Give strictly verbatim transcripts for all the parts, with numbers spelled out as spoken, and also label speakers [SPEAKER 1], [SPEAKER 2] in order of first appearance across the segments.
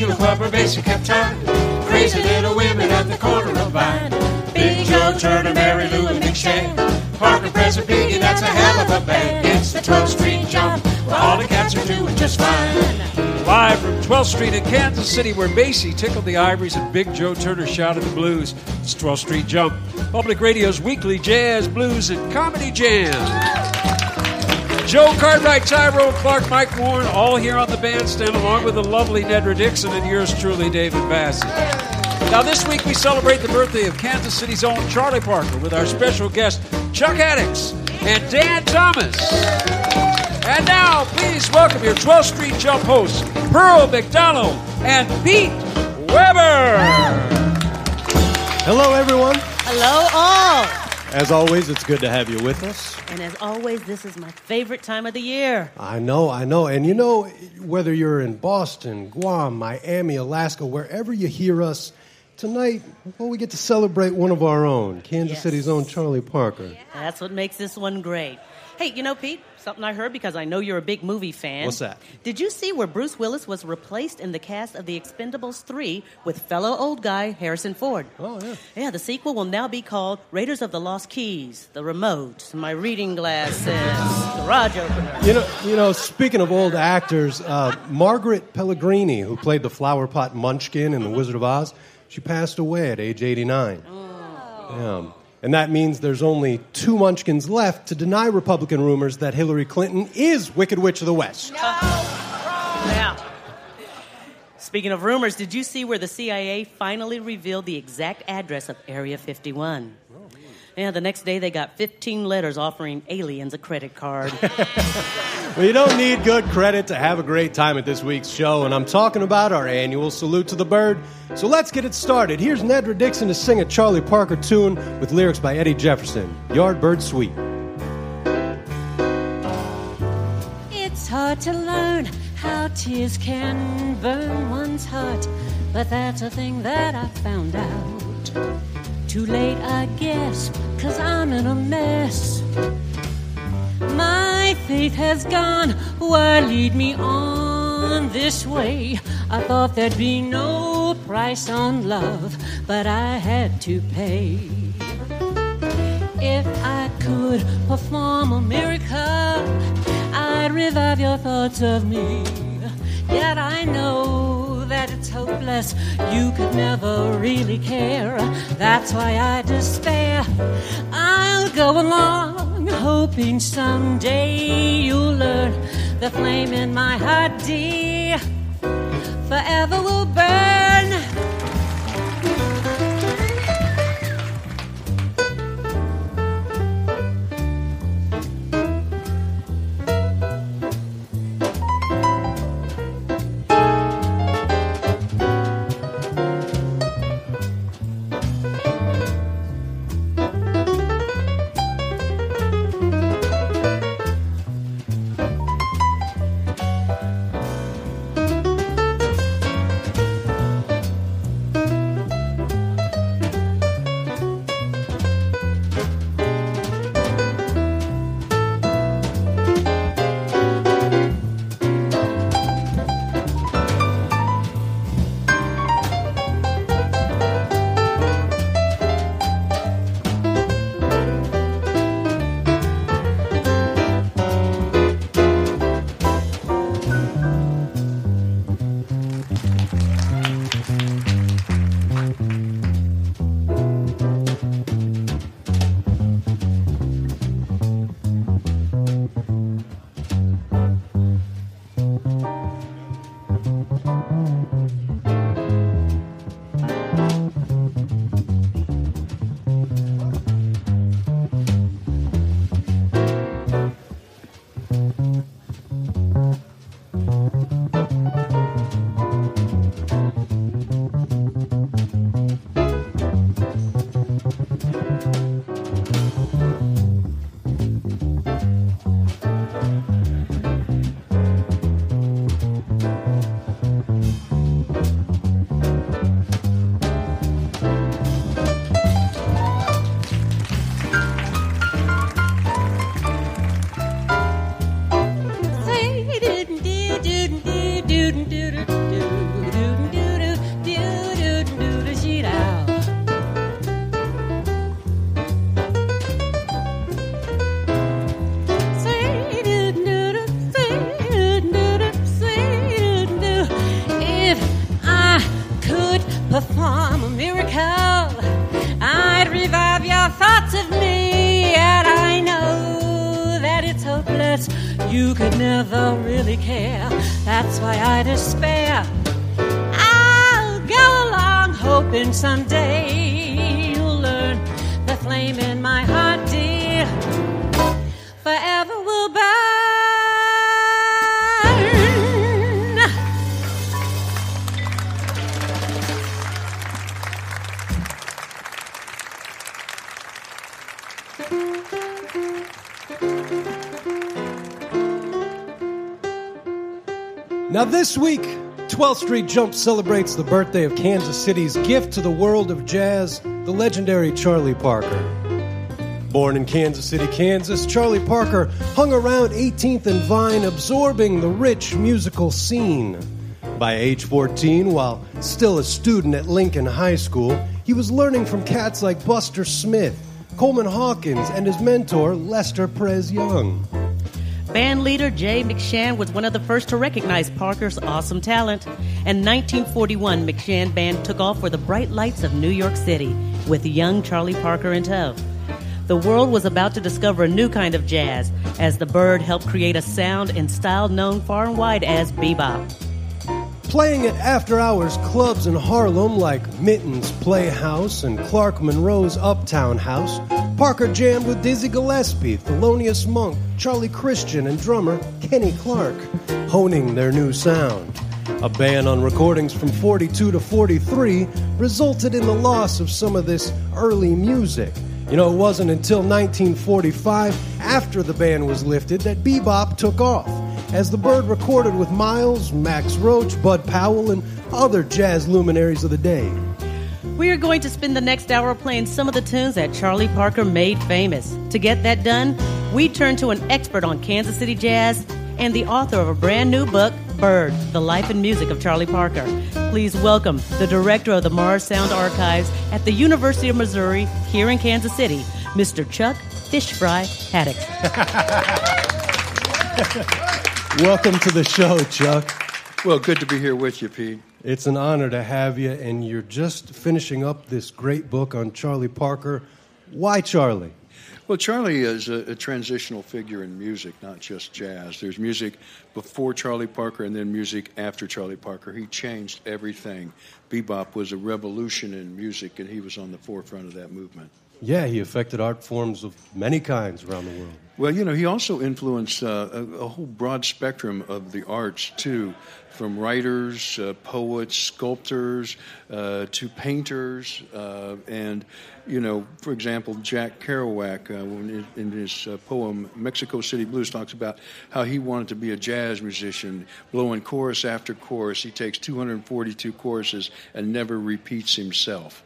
[SPEAKER 1] Eagle Club where Basie kept time. Crazy little women at the corner of Vine. Big Joe, Turner, Mary Lou, and Big Shan. Parker, Presser, Piggy, that's a hell of a band. It's the twelfth Street Jump, where all the cats are doing just fine.
[SPEAKER 2] Live from twelfth Street in Kansas City, where Basie tickled the ivories and Big Joe Turner shouted the blues. It's twelfth Street Jump, Public Radio's weekly jazz, blues, and comedy jam. Joe Cartwright, Tyrone Clark, Mike Warren, all here on the bandstand, along with the lovely Nedra Dixon and yours truly, David Bassey. Now, this week we celebrate the birthday of Kansas City's own Charlie Parker with our special guest, Chuck Addicks and Dan Thomas. And now, please welcome your twelfth Street Jump hosts, Pearl McDonald and Pete Weber.
[SPEAKER 3] Hello, everyone.
[SPEAKER 4] Hello, all.
[SPEAKER 3] As always, it's good to have you with us.
[SPEAKER 4] And as always, this is my favorite time of the year.
[SPEAKER 3] I know, I know. And you know, whether you're in Boston, Guam, Miami, Alaska, wherever you hear us, tonight, well, we get to celebrate one of our own, Kansas
[SPEAKER 4] Yes.
[SPEAKER 3] City's own Charlie Parker.
[SPEAKER 4] Yeah. That's what makes this one great. Hey, you know, Pete, something I heard because I know you're a big movie fan.
[SPEAKER 3] What's that?
[SPEAKER 4] Did you see where Bruce Willis was replaced in the cast of The Expendables three with fellow old guy Harrison Ford?
[SPEAKER 3] Oh, yeah.
[SPEAKER 4] Yeah, the sequel will now be called Raiders of the Lost Keys, The Remote, My Reading Glasses, Garage Opener.
[SPEAKER 3] You know, you know. Speaking of old actors, uh, Margaret Pellegrini, who played the flower pot Munchkin in The Wizard of Oz, she passed away at age eighty-nine.
[SPEAKER 4] Oh.
[SPEAKER 3] Yeah. And that means there's only two Munchkins left to deny Republican rumors that Hillary Clinton is Wicked Witch of the West.
[SPEAKER 4] No. Yeah. Speaking of rumors, did you see where the C I A finally revealed the exact address of Area fifty-one? Yeah, the next day they got fifteen letters offering aliens a credit card.
[SPEAKER 3] Well, you don't need good credit to have a great time at this week's show, and I'm talking about our annual Salute to the Bird. So let's get it started. Here's Nedra Dixon to sing a Charlie Parker tune with lyrics by Eddie Jefferson, Yardbird Suite.
[SPEAKER 5] It's hard to learn how tears can burn one's heart, but that's a thing that I found out. Too late, I guess, 'cause I'm in a mess. My faith has gone, why lead me on this way? I thought there'd be no price on love, but I had to pay. If I could perform a miracle, I'd revive your thoughts of me. Yet I know that it's hopeless, you could never really care. That's why I despair. I'll go along, hoping someday you'll learn the flame in my heart, dear, forever will burn. hopeless, you could never really care. That's why I despair. I'll go along hoping someday you'll learn the flame in my heart, dear, forever will burn.
[SPEAKER 3] Now this week, twelfth Street Jump celebrates the birthday of Kansas City's gift to the world of jazz, the legendary Charlie Parker. Born in Kansas City, Kansas, Charlie Parker hung around eighteenth and Vine, absorbing the rich musical scene. By age fourteen, while still a student at Lincoln High School, he was learning from cats like Buster Smith, Coleman Hawkins, and his mentor, Lester Prez Young.
[SPEAKER 4] Band leader Jay McShann was one of the first to recognize Parker's awesome talent. In nineteen forty-one, McShann Band took off for the bright lights of New York City with young Charlie Parker in tow. The world was about to discover a new kind of jazz as the Bird helped create a sound and style known far and wide as bebop.
[SPEAKER 3] Playing at after-hours clubs in Harlem like Mitten's Playhouse and Clark Monroe's Uptown House, Parker jammed with Dizzy Gillespie, Thelonious Monk, Charlie Christian, and drummer Kenny Clark, honing their new sound. A ban on recordings from forty-two to forty-three resulted in the loss of some of this early music. You know, it wasn't until nineteen forty-five, after the ban was lifted, that bebop took off, as the Bird recorded with Miles, Max Roach, Bud Powell, and other jazz luminaries of the day.
[SPEAKER 4] We are going to spend the next hour playing some of the tunes that Charlie Parker made famous. To get that done, we turn to an expert on Kansas City jazz and the author of a brand new book, Bird, The Life and Music of Charlie Parker. Please welcome the director of the Mars Sound Archives at the University of Missouri here in Kansas City, Mister Chuck Fish Fry Haddock.
[SPEAKER 3] Welcome to the show, Chuck.
[SPEAKER 6] Well, good to be here with you, Pete.
[SPEAKER 3] It's an honor to have you, and you're just finishing up this great book on Charlie Parker. Why Charlie?
[SPEAKER 6] Well, Charlie is a, a transitional figure in music, not just jazz. There's music before Charlie Parker and then music after Charlie Parker. He changed everything. Bebop was a revolution in music, and he was on the forefront of that movement.
[SPEAKER 3] Yeah, he affected art forms of many kinds around the world.
[SPEAKER 6] Well, you know, he also influenced uh, a, a whole broad spectrum of the arts, too, from writers, uh, poets, sculptors, uh, to painters. Uh, and, you know, for example, Jack Kerouac, uh, in, in his uh, poem Mexico City Blues, talks about how he wanted to be a jazz musician, blowing chorus after chorus. He takes two hundred forty-two choruses and never repeats himself.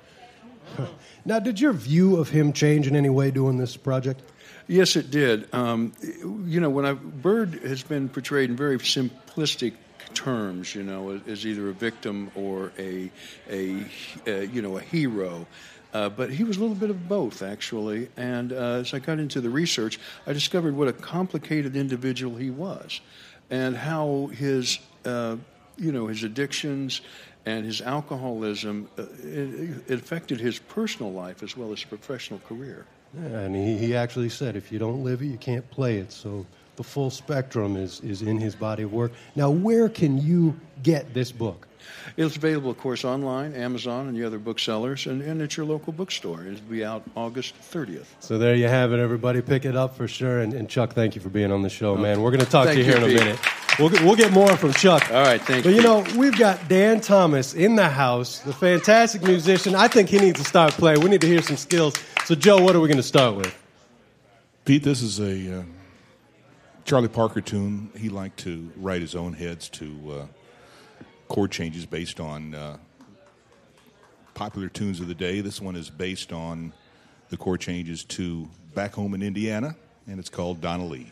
[SPEAKER 3] Now, did your view of him change in any way doing this project?
[SPEAKER 6] Yes, it did. Um, you know, when I, Bird has been portrayed in very simplistic terms, you know, as either a victim or a, a, a you know, a hero. Uh, but he was a little bit of both, actually. And uh, as I got into the research, I discovered what a complicated individual he was, and how his, uh, you know, his addictions and his alcoholism, uh, it, it affected his personal life as well as his professional career.
[SPEAKER 3] Yeah, and he, he actually said, if you don't live it, you can't play it. So the full spectrum is, is in his body of work. Now, where can you get this book?
[SPEAKER 6] It's available, of course, online, Amazon, and the other booksellers, and, and at your local bookstore. It'll be out August thirtieth.
[SPEAKER 3] So there you have it, everybody. Pick it up for sure. And, and Chuck, thank you for being on the show, man. We're going to talk
[SPEAKER 6] Thank
[SPEAKER 3] to you here
[SPEAKER 6] you,
[SPEAKER 3] in a
[SPEAKER 6] Pete.
[SPEAKER 3] minute. We'll get, we'll get more from Chuck.
[SPEAKER 6] All right, thank
[SPEAKER 3] but,
[SPEAKER 6] you.
[SPEAKER 3] But, you know, we've got Dan Thomas in the house, the fantastic musician. I think he needs to start playing. We need to hear some skills. So, Joe, what are we going to start with?
[SPEAKER 7] Pete, this is a uh, Charlie Parker tune. He liked to write his own heads to uh, chord changes based on uh, popular tunes of the day. This one is based on the chord changes to Back Home in Indiana, and it's called Donna Lee.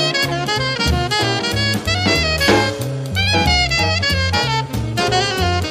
[SPEAKER 1] Thank you.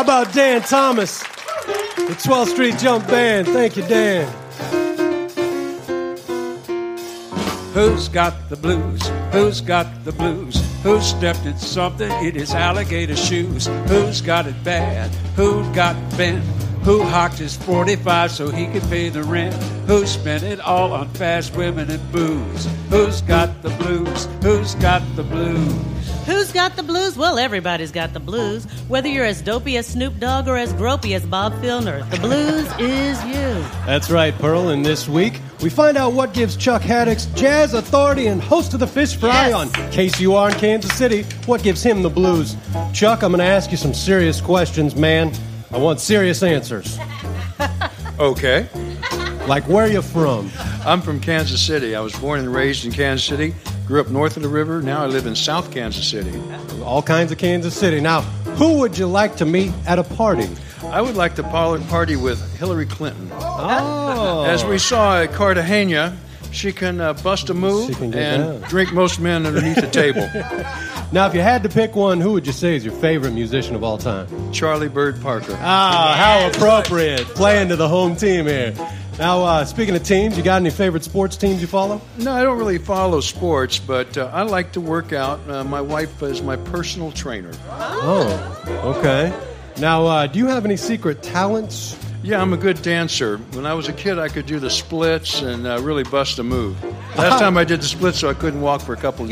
[SPEAKER 3] about Dan Thomas, the twelfth Street Jump Band? Thank you, Dan.
[SPEAKER 2] Who's got the blues? Who's got the blues? Who stepped in something in his alligator shoes? Who's got it bad? Who got bent? Who hocked his forty-five so he could pay the rent? Who spent it all on fast women and booze? Who's got the blues? Who's got the blues?
[SPEAKER 4] Who's got the blues? Well, everybody's got the blues. Whether you're as dopey as Snoop Dogg or as gropey as Bob Filner, the blues is you.
[SPEAKER 3] That's right, Pearl. And this week, we find out what gives Chuck Haddix, jazz authority and host of the Fish Fry
[SPEAKER 4] Yes.
[SPEAKER 3] on K C U R in Kansas City, what gives him the blues. Chuck, I'm going to ask you some serious questions, man. I want serious answers.
[SPEAKER 6] Okay.
[SPEAKER 3] Like, where you from?
[SPEAKER 6] I'm from Kansas City. I was born and raised in Kansas City. Grew up north of the river. Now I live in South Kansas City.
[SPEAKER 3] All kinds of Kansas City. Now, who would you like to meet at a party?
[SPEAKER 6] I would like to par- party with Hillary Clinton.
[SPEAKER 3] Oh.
[SPEAKER 6] As we saw at Cartagena, she can uh, bust a move
[SPEAKER 3] She can get
[SPEAKER 6] and
[SPEAKER 3] down.
[SPEAKER 6] drink most men underneath the table.
[SPEAKER 3] Now, if you had to pick one, who would you say is your favorite musician of all time?
[SPEAKER 6] Charlie Bird Parker.
[SPEAKER 3] Ah, how appropriate. Playing to the home team here. Now, uh, speaking of teams, you got any favorite sports teams you follow?
[SPEAKER 6] No, I don't really follow sports, but uh, I like to work out. Uh, my wife is my personal trainer.
[SPEAKER 3] Oh, okay. Now, uh, do you have any secret talents?
[SPEAKER 6] Yeah, I'm a good dancer. When I was a kid, I could do the splits and uh, really bust a move. Last time I did the splits, so I couldn't walk for a couple of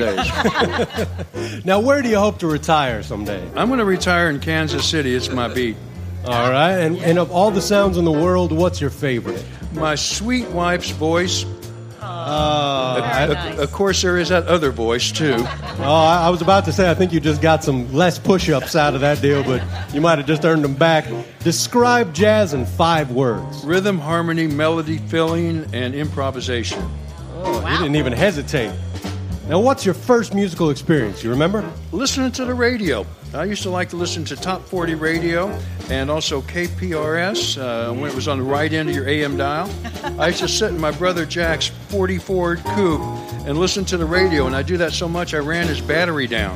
[SPEAKER 6] days.
[SPEAKER 3] Now, where do you hope to retire someday?
[SPEAKER 6] I'm going to retire in Kansas City. It's my beat.
[SPEAKER 3] All right. And, and of all the sounds in the world, what's your favorite?
[SPEAKER 6] My sweet wife's voice.
[SPEAKER 3] Uh,
[SPEAKER 4] Very
[SPEAKER 6] Of-
[SPEAKER 4] nice.
[SPEAKER 6] Of course, there is that other voice, too.
[SPEAKER 3] oh, I, I was about to say, I think you just got some less push-ups out of that deal, but you might have just earned them back. Describe jazz in five words.
[SPEAKER 6] Rhythm, harmony, melody, filling, and improvisation.
[SPEAKER 3] Oh, you didn't even hesitate. Now, what's your first musical experience? You remember?
[SPEAKER 6] Listening to the radio. I used to like to listen to Top forty radio and also K P R S uh, when it was on the right end of your A M dial. I used to sit in my brother Jack's forty Ford coupe and listen to the radio, and I do that so much I ran his battery down.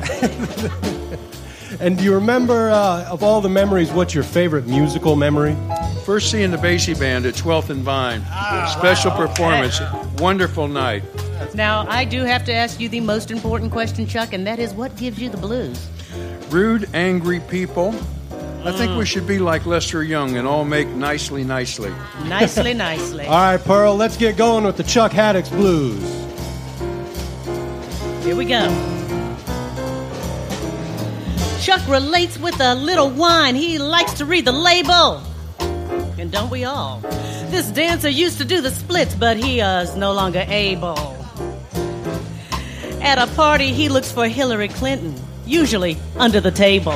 [SPEAKER 3] And do you remember, uh, of all the memories, what's your favorite musical memory?
[SPEAKER 6] First seeing the Basie Band at twelfth and Vine. Special performance. Wonderful night.
[SPEAKER 4] Now, I do have to ask you the most important question, Chuck, and that is what gives you the blues?
[SPEAKER 6] Rude, angry people. I think we should be like Lester Young and all make nicely, nicely.
[SPEAKER 4] Nicely, nicely.
[SPEAKER 3] All right, Pearl, let's get going with the Chuck Haddix Blues.
[SPEAKER 4] Here we go. Chuck relates with a little wine. He likes to read the label. And don't we all? This dancer used to do the splits, but he uh, is no longer able. At a party, he looks for Hillary Clinton, usually under the table.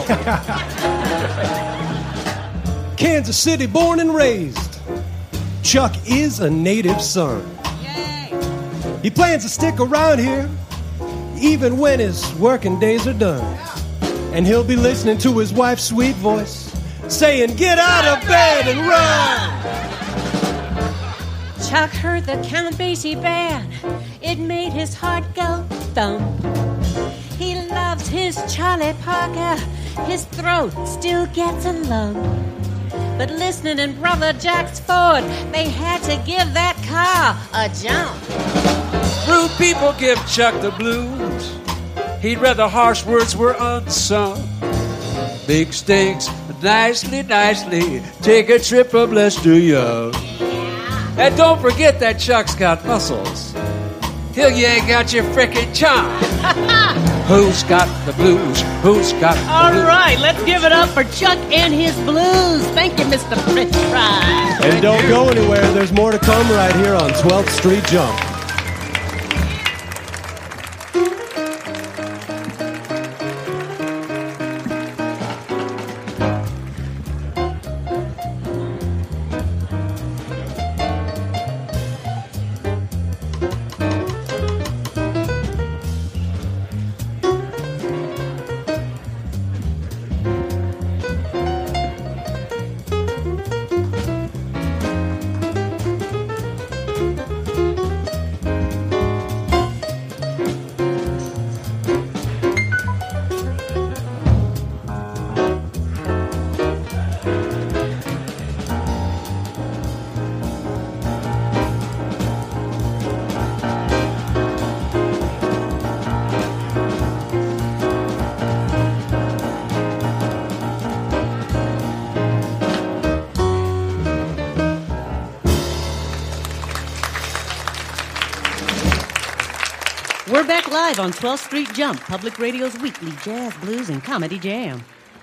[SPEAKER 3] Kansas City, born and raised. Chuck is a native son. He plans to stick around here, even when his working days are done. And he'll be listening to his wife's sweet voice, saying, "Get out of bed and run!"
[SPEAKER 5] Chuck heard the Count Basie band. It made his heart go thump. He loves his Charlie Parker. His throat still gets a lump. But listening in Brother Jack's Ford, they had to give that car a jump.
[SPEAKER 2] Rude people give Chuck the blues. He'd rather harsh words were unsung. Big stinks, nicely, nicely. Take a trip from Lester Young. And don't forget that Chuck's got muscles. Till you ain't got your frickin' charm. Who's got the blues? Who's got the
[SPEAKER 4] All
[SPEAKER 2] blues?
[SPEAKER 4] right, let's give it up for Chuck and his blues. Thank you, Mister Fritz Fry.
[SPEAKER 3] And don't go anywhere. There's more to come right here on twelfth Street Jump.
[SPEAKER 4] We're back live on twelfth Street Jump, Public Radio's weekly jazz, blues, and comedy jam.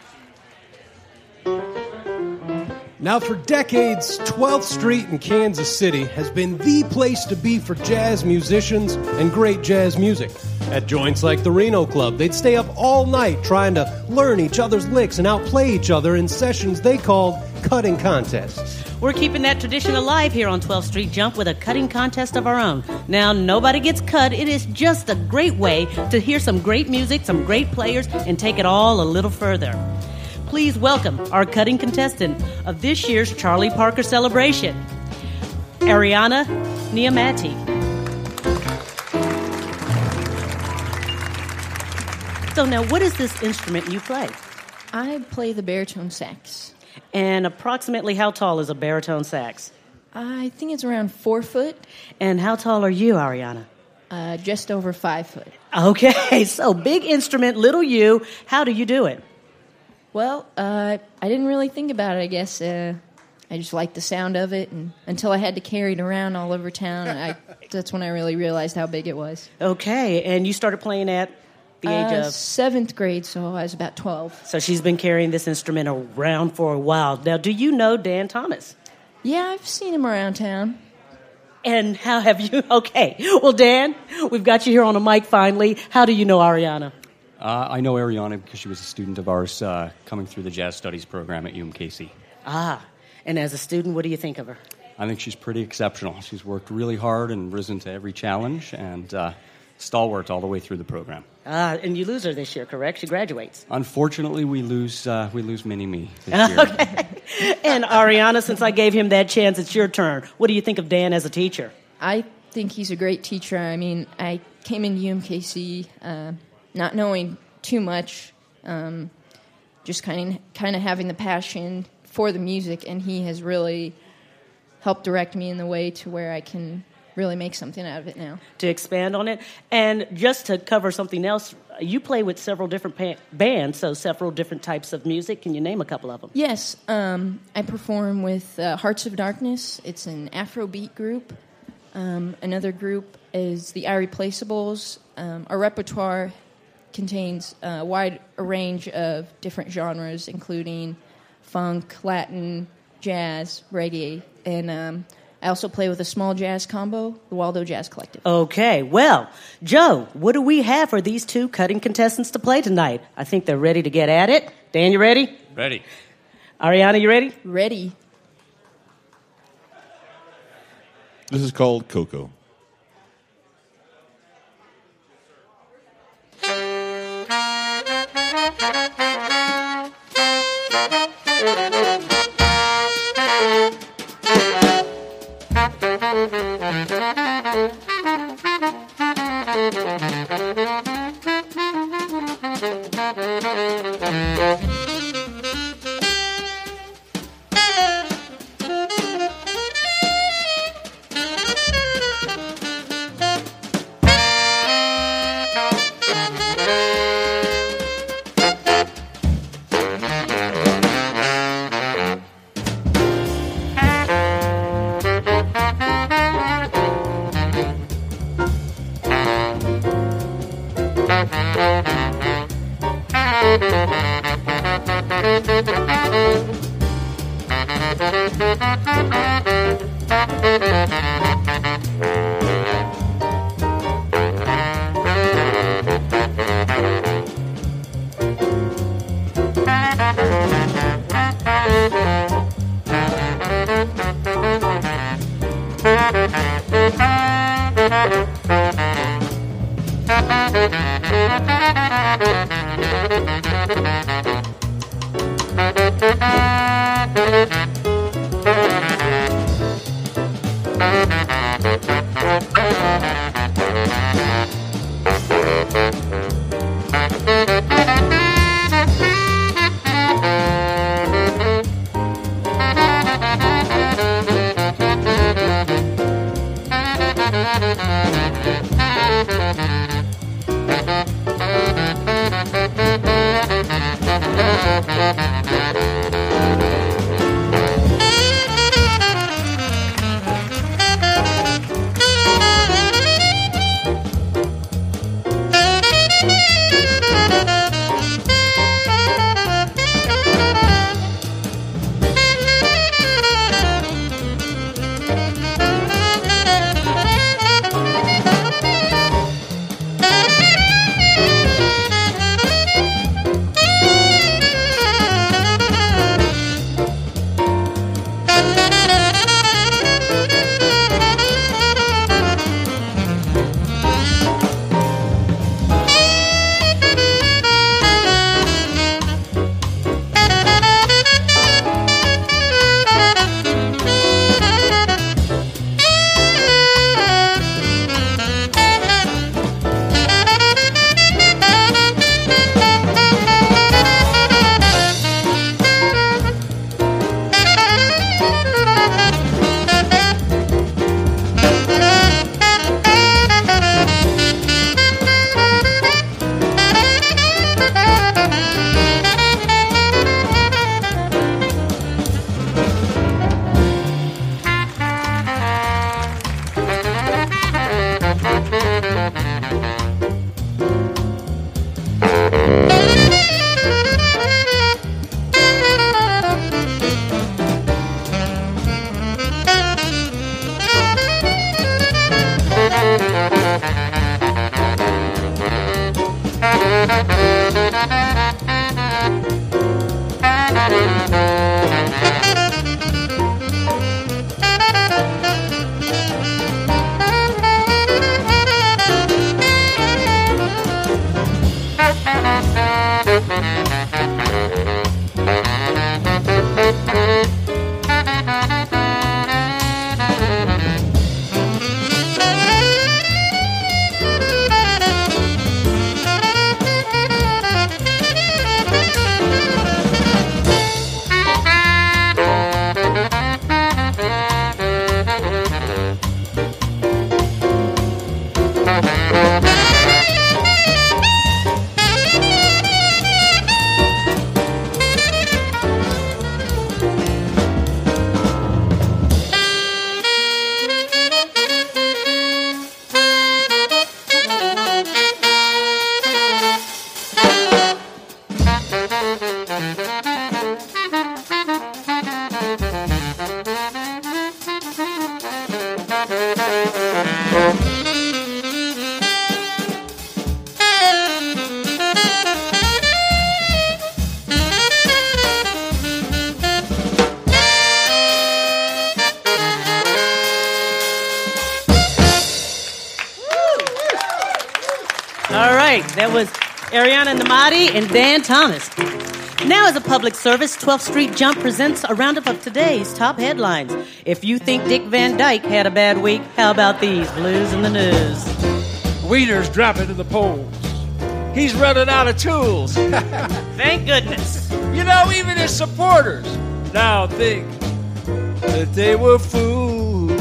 [SPEAKER 3] Now, for decades, twelfth Street in Kansas City has been the place to be for jazz musicians and great jazz music. At joints like the Reno Club, they'd stay up all night trying to learn each other's licks and outplay each other in sessions they called cutting contests.
[SPEAKER 4] We're keeping that tradition alive here on twelfth Street Jump with a cutting contest of our own. Now, nobody gets cut. It is just a great way to hear some great music, some great players, and take it all a little further. Please welcome our cutting contestant of this year's Charlie Parker celebration, Ariana Niamati. So now, what is this instrument you play?
[SPEAKER 8] I play the baritone sax.
[SPEAKER 4] And approximately how tall is a baritone sax?
[SPEAKER 8] I think it's around four foot.
[SPEAKER 4] And how tall are you, Ariana?
[SPEAKER 8] Uh, just over five foot.
[SPEAKER 4] Okay, so big instrument, little you. How do you do it?
[SPEAKER 8] Well, uh, I didn't really think about it, I guess. Uh, I just liked the sound of it, and until I had to carry it around all over town, I, that's when I really realized how big it was.
[SPEAKER 4] Okay, and you started playing at the age
[SPEAKER 8] uh,
[SPEAKER 4] of?
[SPEAKER 8] Seventh grade, so I was about twelve.
[SPEAKER 4] So she's been carrying this instrument around for a while. Now, do you know Dan Thomas?
[SPEAKER 8] Yeah, I've seen him around town.
[SPEAKER 4] And how have you? Okay, well, Dan, we've got you here on a mic finally. How do you know Ariana?
[SPEAKER 9] Uh, I know Ariana because she was a student of ours uh, coming through the Jazz Studies program at U M K C.
[SPEAKER 4] Ah, and as a student, what do you think of her?
[SPEAKER 9] I think she's pretty exceptional. She's worked really hard and risen to every challenge, and uh, stalwart all the way through the program.
[SPEAKER 4] Ah, and you lose her this year, correct? She graduates.
[SPEAKER 9] Unfortunately, we lose uh, we lose Mini-Me this year.
[SPEAKER 4] Okay. And Ariana, since I gave him that chance, it's your turn. What do you think of Dan as a teacher?
[SPEAKER 8] I think he's a great teacher. I mean, I came into U M K C uh, not knowing too much, um, just kind of kind of having the passion for the music, and he has really helped direct me in the way to where I can really make something out of it now.
[SPEAKER 4] To expand on it, and just to cover something else, you play with several different pa- bands, so several different types of music. Can you name a couple of them?
[SPEAKER 8] Yes, um, I perform with uh, Hearts of Darkness. It's an Afrobeat group. Um, another group is the Irreplaceables. Um, our repertoire contains a wide range of different genres, including funk, Latin, jazz, reggae, and um, I also play with a small jazz combo, the Waldo Jazz Collective.
[SPEAKER 4] Okay, well, Joe, what do we have for these two cutting contestants to play tonight? I think they're ready to get at it. Dan, you ready?
[SPEAKER 9] Ready.
[SPEAKER 4] Ariana, you ready?
[SPEAKER 8] Ready.
[SPEAKER 7] This is called Coco.
[SPEAKER 4] That was Ariana Namadi and Dan Thomas. Now, as a public service, twelfth Street Jump presents a roundup of today's top headlines. If you think Dick Van Dyke had a bad week, how about these blues in the news?
[SPEAKER 2] Wiener's dropping to the polls. He's running out of tools.
[SPEAKER 4] Thank goodness.
[SPEAKER 2] You know, even his supporters now think that they were fools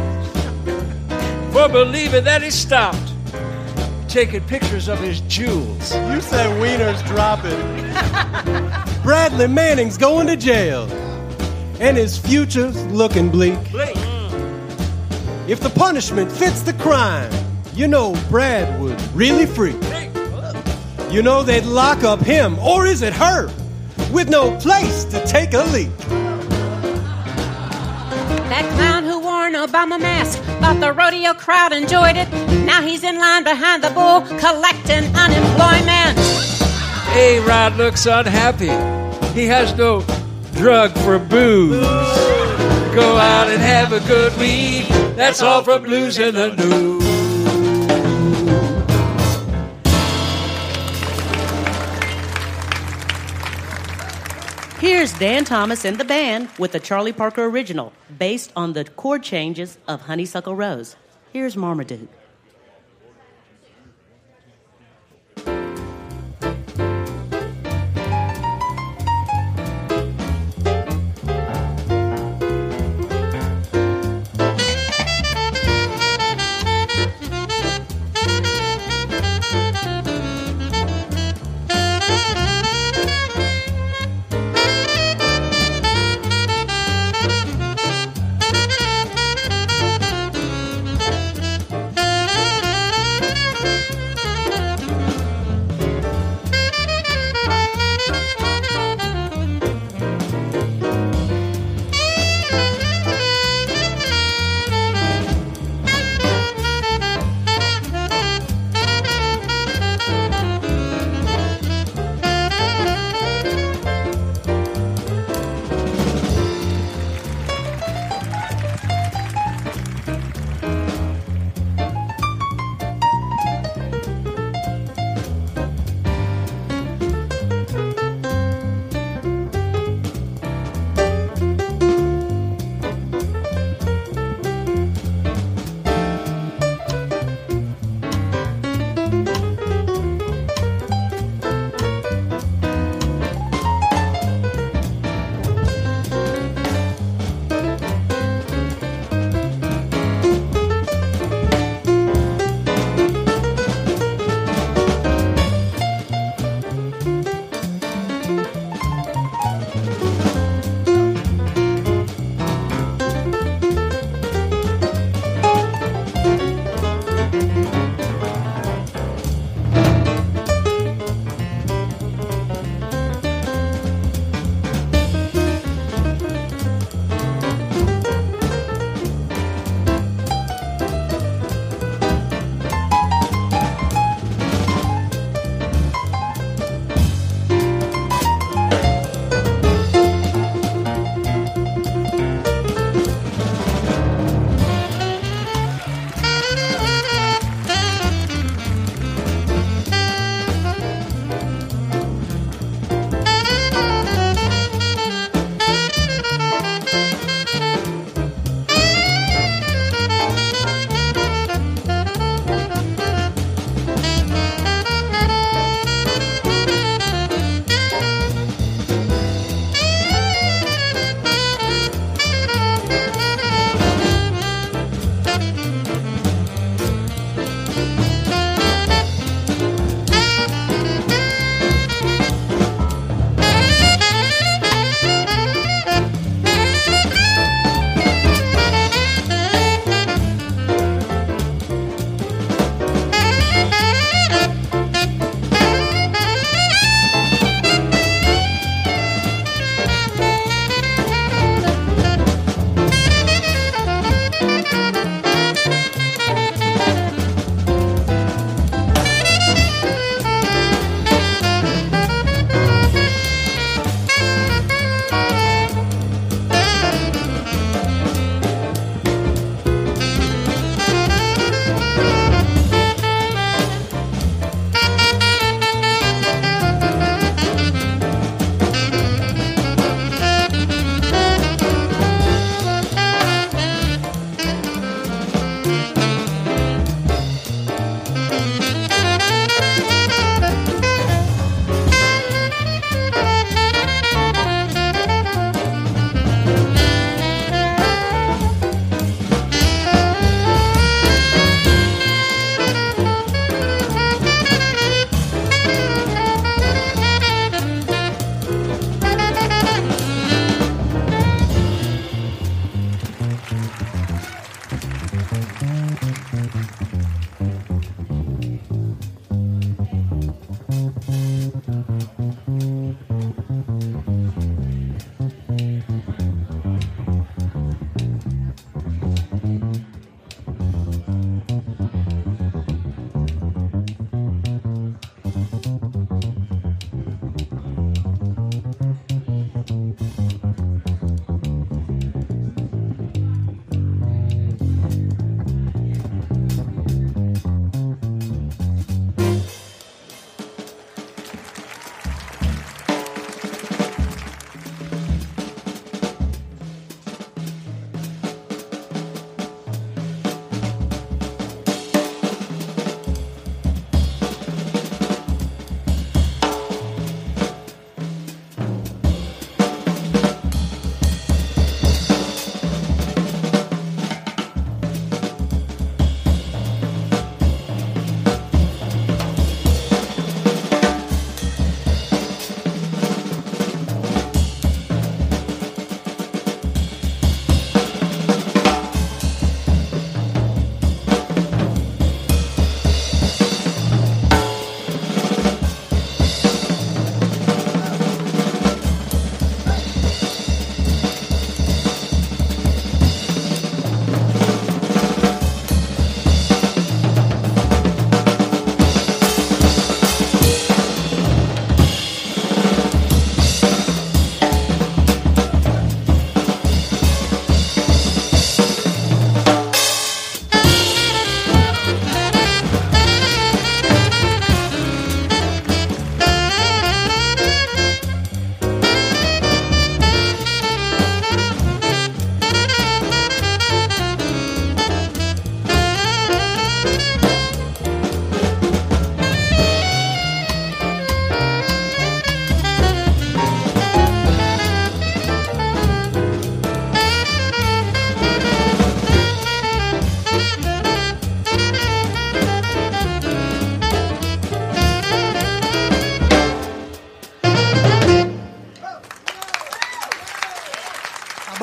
[SPEAKER 2] for believing that he stopped taking pictures of his jewels.
[SPEAKER 3] You said Wiener's dropping. Bradley Manning's going to jail. And his future's looking bleak.
[SPEAKER 2] Bleak.
[SPEAKER 3] If the punishment fits the crime, you know Brad would really freak. You know they'd lock up him, or is it her, with no place to take a leak.
[SPEAKER 5] That clown who wore an Obama mask thought the rodeo crowd enjoyed it. Now he's in line behind the bull collecting unemployment.
[SPEAKER 2] A-Rod looks unhappy. He has no drug for booze. Go out and have a good week. That's all from Blues in the News.
[SPEAKER 4] Here's Dan Thomas and the band with the Charlie Parker original, based on the chord changes of Honeysuckle Rose. Here's Marmaduke.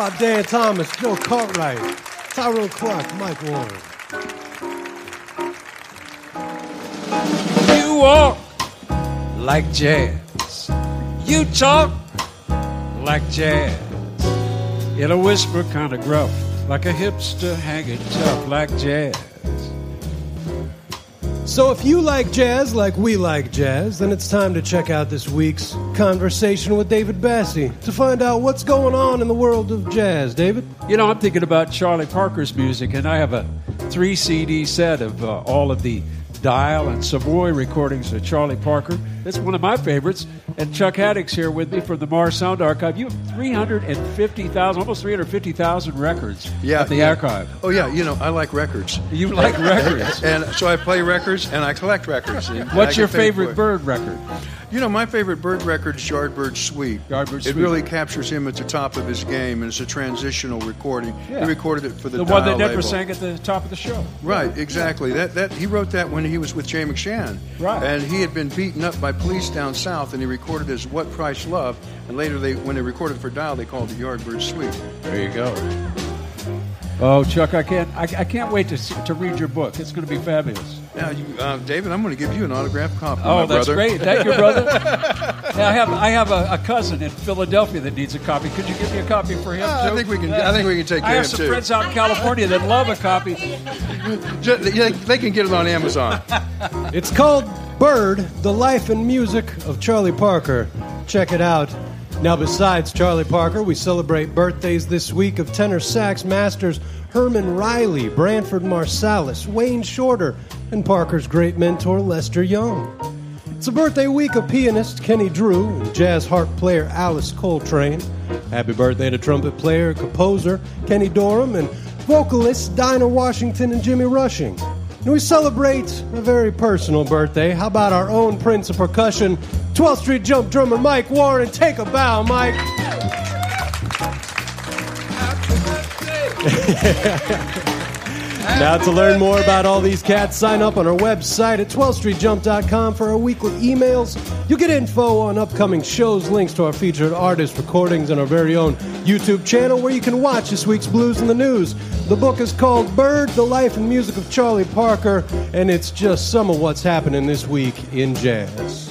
[SPEAKER 3] about Dan Thomas, Joe Cartwright, Tyrone Clark, Mike Warren?
[SPEAKER 2] You walk like jazz. You talk like jazz. In a whisper kind of gruff, like a hipster hanging tough like jazz.
[SPEAKER 3] So if you like jazz like we like jazz, then it's time to check out this week's Conversation with David Bassie to find out what's going on in the world of jazz. David?
[SPEAKER 2] You know, I'm thinking about Charlie Parker's music, and I have a three C D set of uh, all of the Dial and Savoy recordings of Charlie Parker. It's one of my favorites. And Chuck Haddock's here with me from the Mars Sound Archive. You have three hundred fifty thousand, almost three hundred fifty thousand records
[SPEAKER 6] yeah,
[SPEAKER 2] at the
[SPEAKER 6] yeah.
[SPEAKER 2] archive.
[SPEAKER 6] Oh, yeah, you know, I like records.
[SPEAKER 2] You like records.
[SPEAKER 6] And so I play records and I collect records. And
[SPEAKER 2] What's
[SPEAKER 6] I
[SPEAKER 2] your
[SPEAKER 6] get paid
[SPEAKER 2] favorite
[SPEAKER 6] for it.
[SPEAKER 2] Bird record?
[SPEAKER 6] You know, my favorite Bird record is Yardbird Suite.
[SPEAKER 2] Yardbird
[SPEAKER 6] It
[SPEAKER 2] Suite.
[SPEAKER 6] really captures him at the top of his game, and it's a transitional recording.
[SPEAKER 2] Yeah.
[SPEAKER 6] He recorded it for the
[SPEAKER 2] The one that
[SPEAKER 6] Dial
[SPEAKER 2] never
[SPEAKER 6] label.
[SPEAKER 2] sang at the top of the show.
[SPEAKER 6] Right, exactly. That that he wrote that when he was with Jay McShann.
[SPEAKER 2] Right.
[SPEAKER 6] And he had been beaten up by police down south, and he recorded as What Price Love. And later, they when they recorded for Dial, they called it Yardbird Suite.
[SPEAKER 2] There you go. Oh, Chuck, I can't, I, I can't wait to see, to read your book. It's going to be fabulous.
[SPEAKER 6] Now, you, uh, David, I'm going to give you an autographed copy.
[SPEAKER 2] Oh,
[SPEAKER 6] my
[SPEAKER 2] that's
[SPEAKER 6] brother.
[SPEAKER 2] great. Thank you, brother. Yeah, I have, I have a, a cousin in Philadelphia that needs a copy. Could you give me a copy for him
[SPEAKER 6] Uh,
[SPEAKER 2] too?
[SPEAKER 6] I think we can. I think we can take
[SPEAKER 2] I
[SPEAKER 6] care
[SPEAKER 2] have
[SPEAKER 6] of him
[SPEAKER 2] some
[SPEAKER 6] too.
[SPEAKER 2] friends out in California that love a copy.
[SPEAKER 6] Just- yeah, they can get it on Amazon.
[SPEAKER 3] It's called Bird, The Life and Music of Charlie Parker. Check it out. Now, besides Charlie Parker, we celebrate birthdays this week of tenor sax masters Herman Riley, Branford Marsalis, Wayne Shorter, and Parker's great mentor Lester Young. It's a birthday week of pianist Kenny Drew and jazz harp player Alice Coltrane. Happy birthday to trumpet player, composer Kenny Dorham, and vocalists Dinah Washington and Jimmy Rushing. And we celebrate a very personal birthday. How about our own Prince of Percussion, twelfth Street Jump drummer Mike Warren? Take a bow, Mike. Now, to learn more about all these cats, sign up on our website at twelfth street jump dot com for our weekly emails. You'll get info on upcoming shows, links to our featured artist recordings, and our very own YouTube channel where you can watch this week's Blues in the News. The book is called Bird, The Life and Music of Charlie Parker, and it's just some of what's happening this week in jazz.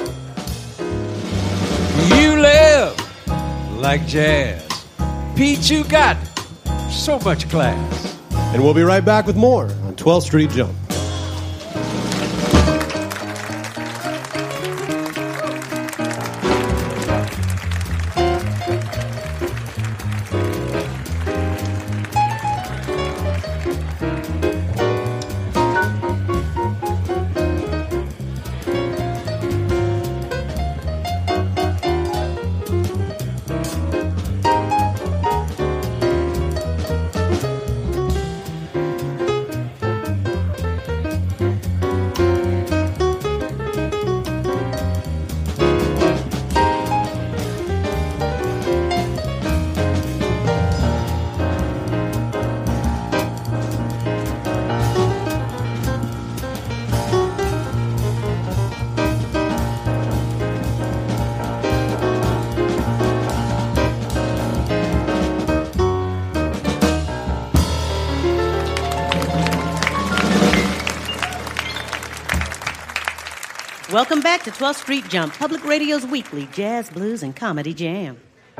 [SPEAKER 2] You live like jazz. Pete, you got so much class.
[SPEAKER 3] And we'll be right back with more on twelfth Street Jump.
[SPEAKER 4] Welcome back to twelfth Street Jump, Public Radio's weekly jazz, blues, and comedy jam.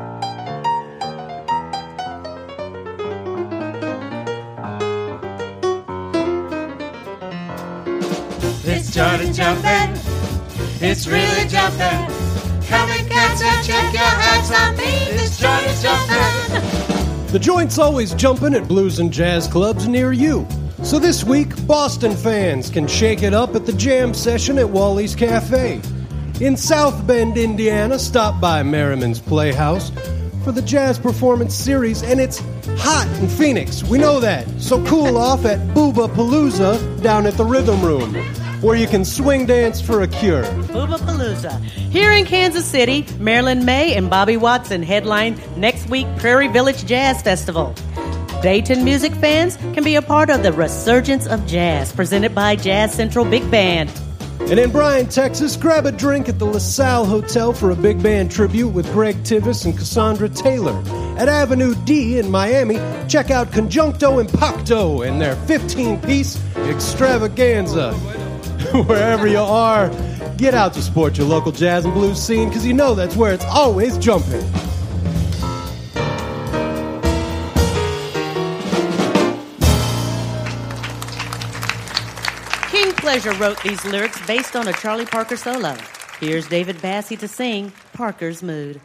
[SPEAKER 1] It's Charlie jumping. It's really jumping. Come and cats and check your hats on me. It's Charlie jumping.
[SPEAKER 3] The joint's always jumping at blues and jazz clubs near you. So this week, Boston fans can shake it up at the jam session at Wally's Cafe. In South Bend, Indiana, stop by Merriman's Playhouse for the Jazz Performance Series, and it's hot in Phoenix. We know that. So cool off at Booba Palooza down at the Rhythm Room, where you can swing dance for a cure.
[SPEAKER 4] Booba Palooza. Here in Kansas City, Marilyn May and Bobby Watson headline next week Prairie Village Jazz Festival. Dayton music fans can be a part of the Resurgence of Jazz, presented by Jazz Central Big Band.
[SPEAKER 3] And in Bryan, Texas, grab a drink at the LaSalle Hotel for a big band tribute with Greg Tivis and Cassandra Taylor At Avenue D in Miami, check out Conjuncto Impacto and their fifteen-piece extravaganza. Wherever you are, get out to support your local jazz and blues scene, because you know that's where it's always jumping.
[SPEAKER 4] King Pleasure wrote these lyrics based on a Charlie Parker solo. Here's David Bassey to sing Parker's Mood.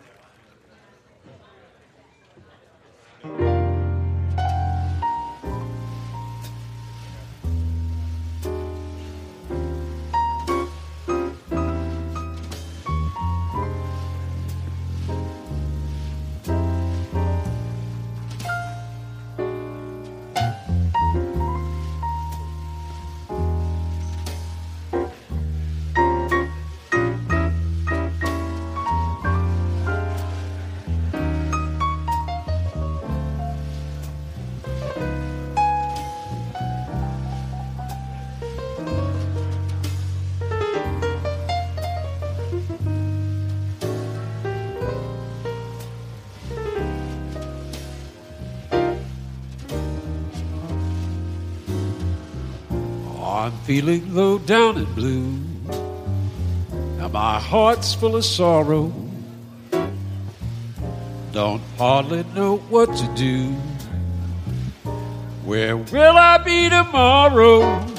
[SPEAKER 2] I'm feeling low down and blue. Now my heart's full of sorrow. Don't hardly know what to do. Where will I be tomorrow?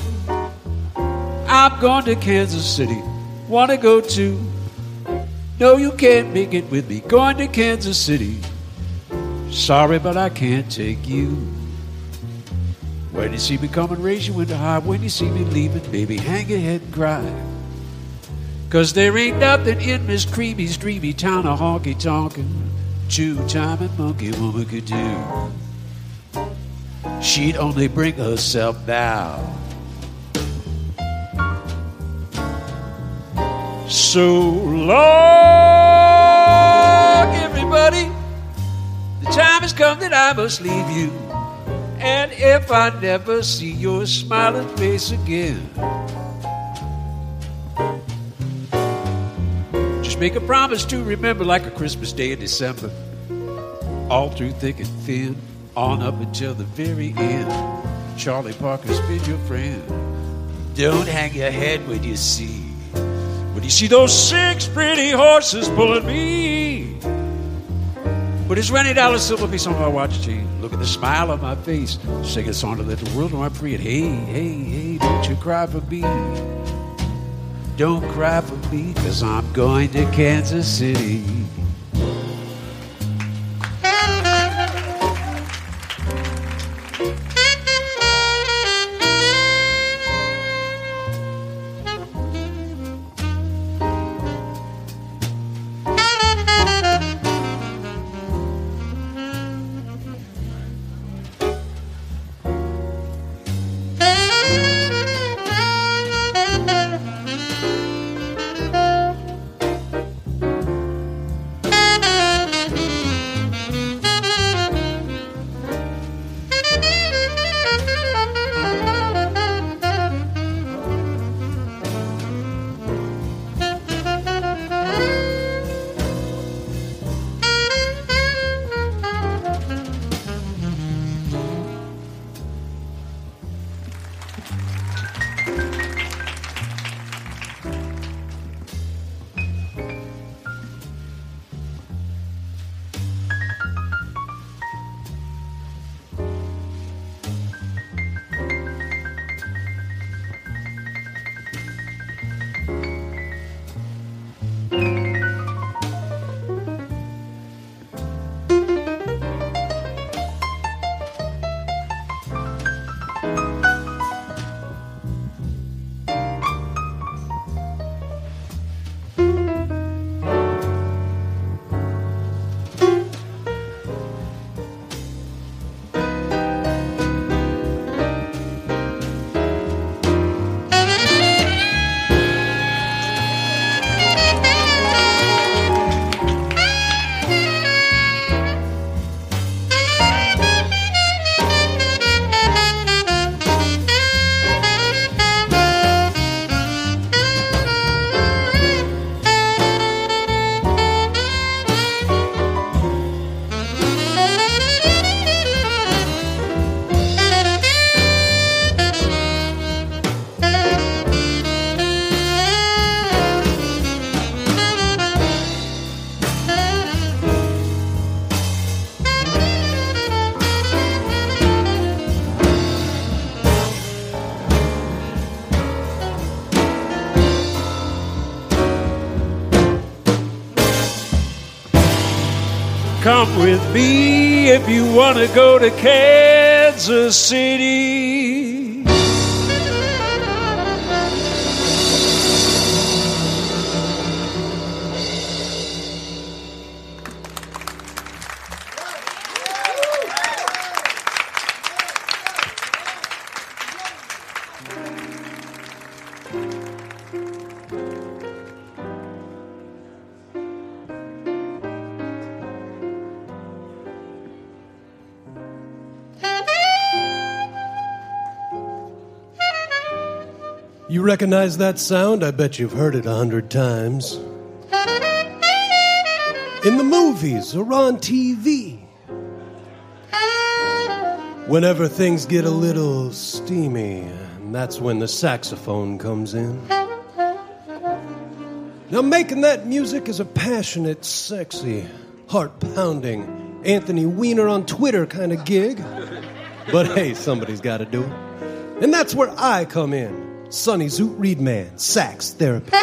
[SPEAKER 2] I'm going to Kansas City. Wanna go to? No, you can't make it with me. Going to Kansas City. Sorry, but I can't take you. When you see me coming, raise your window high. When you see me leaving, baby, hang your head and cry. Cause there ain't nothing in Miss Creamy's dreamy town of honky-tonkin' two-timing monkey woman could do. She'd only bring herself down. So long, everybody. The time has come that I must leave you. And if I never see your smiling face again, just make a promise to remember, like a Christmas day in December, all through thick and thin, on up until the very end. Charlie Parker's been your friend. Don't hang your head when you see, when you see those six pretty horses pulling me. But it's twenty dollars silver piece on my watch chain. Look at the smile on my face. Sing a song to let the world know I'm free. And hey, hey, hey, don't you cry for me. Don't cry for me, cause I'm going to Kansas City. come with me if you want to go to Kansas City.
[SPEAKER 3] You recognize that sound? I bet you've heard it a hundred times. In the movies or on T V. Whenever things get a little steamy, and that's when the saxophone comes in. Now, making that music is a passionate, sexy, heart-pounding, Anthony Weiner on Twitter kind of gig. But hey, somebody's got to do it. And that's where I come in. Sonny Zoot Reedman, sax therapist.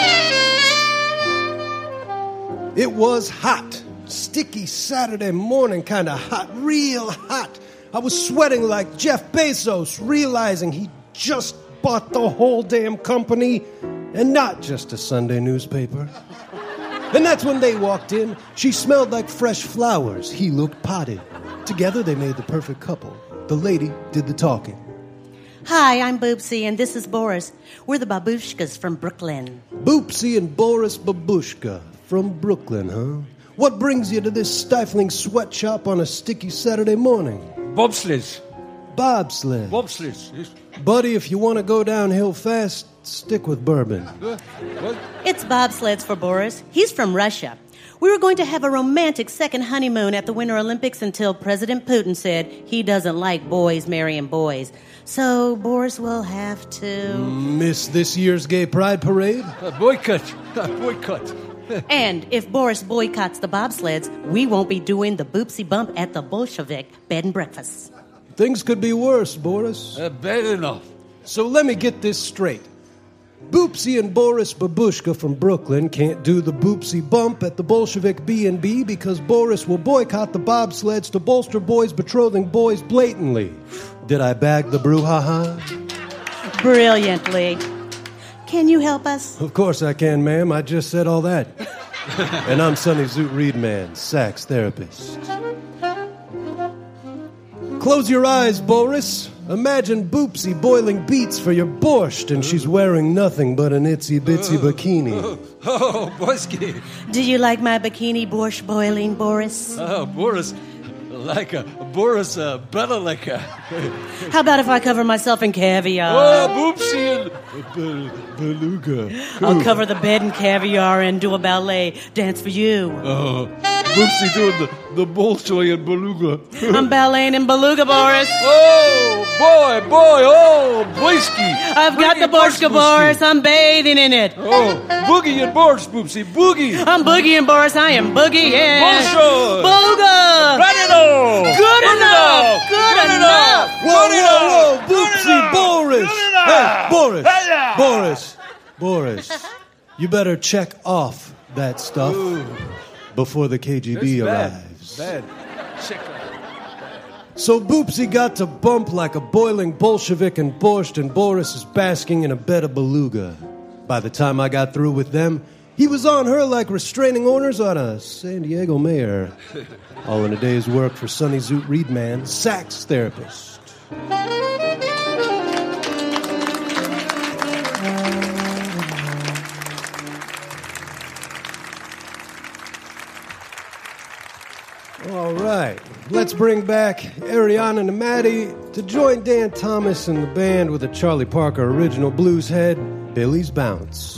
[SPEAKER 3] It was hot, sticky Saturday morning, kind of hot, real hot. I was sweating like Jeff Bezos, realizing he just bought the whole damn company and not just a Sunday newspaper. And that's when they walked in. She smelled like fresh flowers. He looked potted. Together they made the perfect couple. The lady did the talking.
[SPEAKER 4] Hi, I'm Boopsy, and this is Boris. We're the Babushkas from Brooklyn.
[SPEAKER 3] Boopsy and Boris Babushka from Brooklyn, huh? What brings you to this stifling sweatshop on a sticky Saturday morning?
[SPEAKER 2] Bobsleds.
[SPEAKER 3] Bobsled.
[SPEAKER 2] Bobsleds. Yes.
[SPEAKER 3] Buddy, if you want to go downhill fast, stick with bourbon.
[SPEAKER 2] Uh, what?
[SPEAKER 4] It's bobsleds for Boris. He's from Russia. We were going to have a romantic second honeymoon at the Winter Olympics until President Putin said he doesn't like boys marrying boys. So Boris will have to...
[SPEAKER 3] Miss this year's gay pride parade?
[SPEAKER 2] Uh, boycott. Uh, boycott.
[SPEAKER 4] And if Boris boycotts the bobsleds, we won't be doing the Boopsy Bump at the Bolshevik bed and breakfast.
[SPEAKER 3] Things could be worse, Boris.
[SPEAKER 2] Uh, bad enough.
[SPEAKER 3] So let me get this straight. Boopsy and Boris Babushka from Brooklyn can't do the Boopsy Bump at the Bolshevik B and B because Boris will boycott the bobsleds to bolster boys betrothing boys blatantly. Did I bag the brouhaha?
[SPEAKER 4] Brilliantly. Can you help us?
[SPEAKER 3] Of course I can, ma'am. I just said all that. And I'm Sonny Zoot Reedman, sax therapist. Close your eyes, Boris. Imagine Boopsy boiling beets for your borscht, and she's wearing nothing but an itsy-bitsy bikini.
[SPEAKER 2] Oh, oh, Borsky.
[SPEAKER 4] Do you like my bikini borscht boiling, Boris?
[SPEAKER 2] Oh, Boris. Like a Boris uh, Belalika.
[SPEAKER 4] How about if I cover myself in caviar?
[SPEAKER 2] Oh, Boopsy and
[SPEAKER 3] Beluga.
[SPEAKER 4] I'll cover the bed in caviar and do a ballet dance for you.
[SPEAKER 2] Oh, Boopsy doing the, the Bolshoi and Beluga.
[SPEAKER 4] I'm balleting in Beluga, Boris.
[SPEAKER 2] Oh, boy, boy, oh, Boysky.
[SPEAKER 4] I've got the Borska, Boris. I'm bathing in it.
[SPEAKER 2] Oh, Boogie and Boris, Boopsy, Boogie.
[SPEAKER 4] I'm boogieing, Boris. I am boogieing.
[SPEAKER 2] Bolshoi.
[SPEAKER 4] Beluga.
[SPEAKER 2] Right it all.
[SPEAKER 4] Good,
[SPEAKER 2] Good
[SPEAKER 4] enough.
[SPEAKER 2] enough.
[SPEAKER 4] Good,
[SPEAKER 2] Good
[SPEAKER 4] enough.
[SPEAKER 2] enough.
[SPEAKER 3] Whoa,
[SPEAKER 2] Good
[SPEAKER 3] whoa, whoa,
[SPEAKER 2] enough. Good
[SPEAKER 3] Boopsy,
[SPEAKER 2] enough.
[SPEAKER 3] Boris.
[SPEAKER 2] Good enough.
[SPEAKER 3] Hey, Boris,
[SPEAKER 2] Hey-ya.
[SPEAKER 3] Boris, Boris. You better check off that stuff
[SPEAKER 2] Ooh.
[SPEAKER 3] before the K G B
[SPEAKER 2] That's bad.
[SPEAKER 3] arrives.
[SPEAKER 2] Bad. Sick.
[SPEAKER 3] So Boopsy got to bump like a boiling Bolshevik and borscht, and Boris is basking in a bed of beluga. By the time I got through with them, he was on her like restraining orders on a San Diego mayor. All in a day's work for Sonny Zoot Reedman, sax therapist. All right, let's bring back Ariana and Maddie to join Dan Thomas and the band with a Charlie Parker original blues head, Billy's Bounce.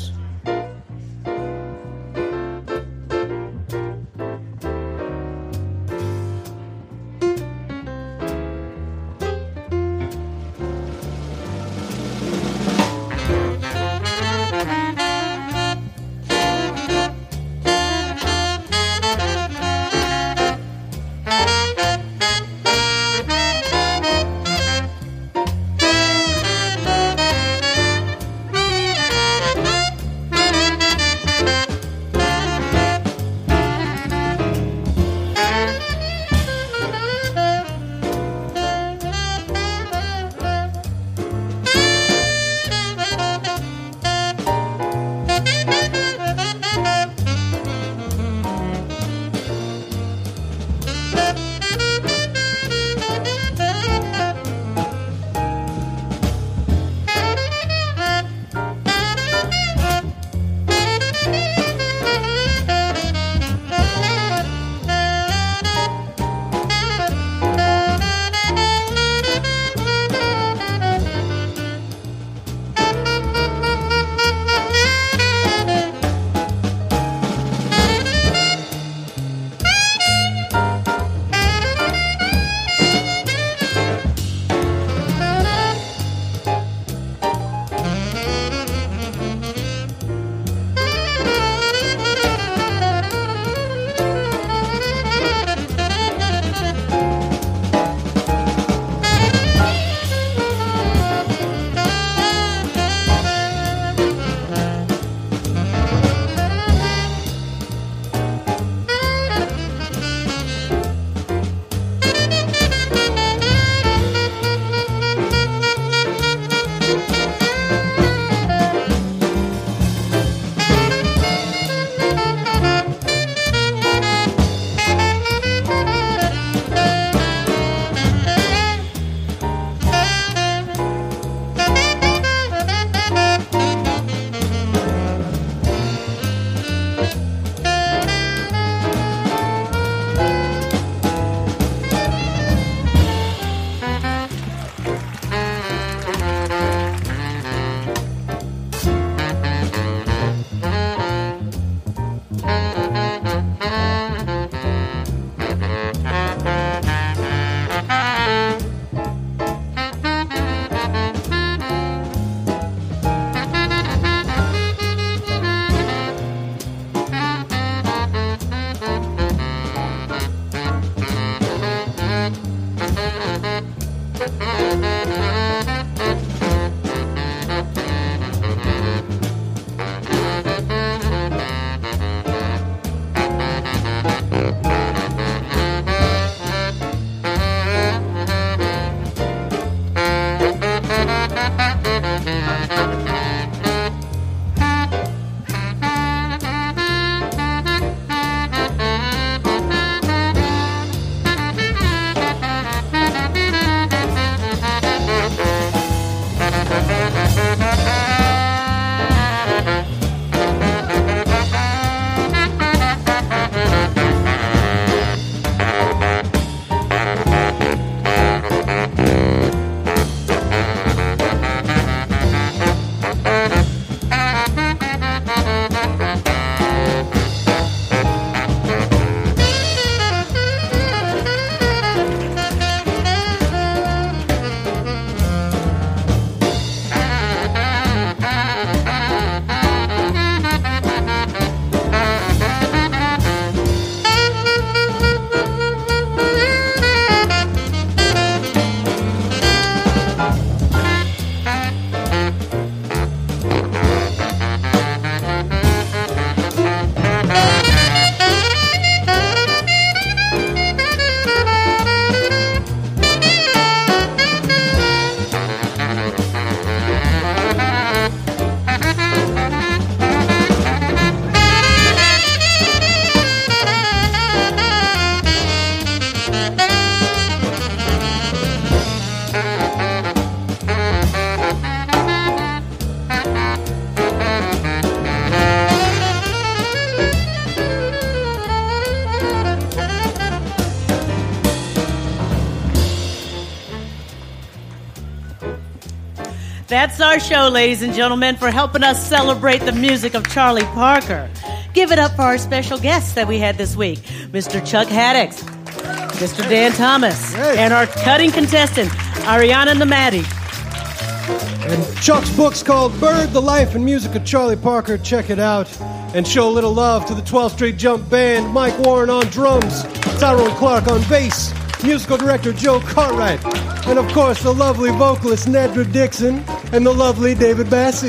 [SPEAKER 4] That's our show, ladies and gentlemen, for helping us celebrate the music of Charlie Parker. Give it up for our special guests that we had this week, Mister Chuck Haddix, Mister Dan Thomas,
[SPEAKER 3] Hey.
[SPEAKER 4] and our cutting contestant, Ariana Namati.
[SPEAKER 3] And Chuck's book's called Bird, the Life and Music of Charlie Parker. Check it out. And show a little love to the twelfth Street Jump Band, Mike Warren on drums, Tyrone Clark on bass, musical director Joe Cartwright, and of course the lovely vocalist Nedra Dixon and the lovely David Bassie.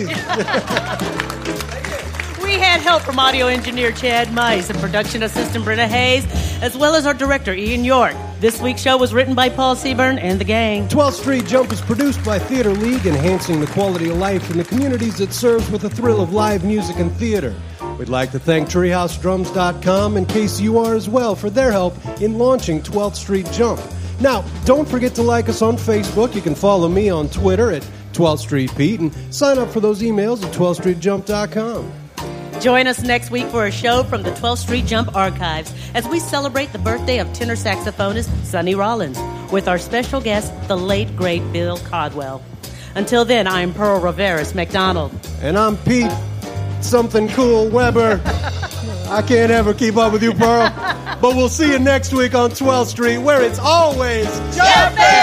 [SPEAKER 4] We had help from audio engineer Chad Mice and production assistant Brenna Hayes, as well as our director Ian York. This week's show was written by Paul Seaburn and the gang.
[SPEAKER 3] twelfth Street Jump is produced by Theater League, enhancing the quality of life in the communities it serves with the thrill of live music and theater. We'd like to thank treehouse drums dot com and K C U R as well for their help in launching twelfth Street Jump. Now, don't forget to like us on Facebook. You can follow me on Twitter at twelfth Street Pete and sign up for those emails at twelfth street jump dot com.
[SPEAKER 4] Join us next week for a show from the twelfth Street Jump archives as we celebrate the birthday of tenor saxophonist Sonny Rollins with our special guest, the late, great Bill Codwell. Until then, I'm Pearl Riveras McDonald.
[SPEAKER 3] And I'm Pete Something Cool Weber. I can't ever keep up with you, Pearl. But we'll see you next week on twelfth Street, where it's always jumping!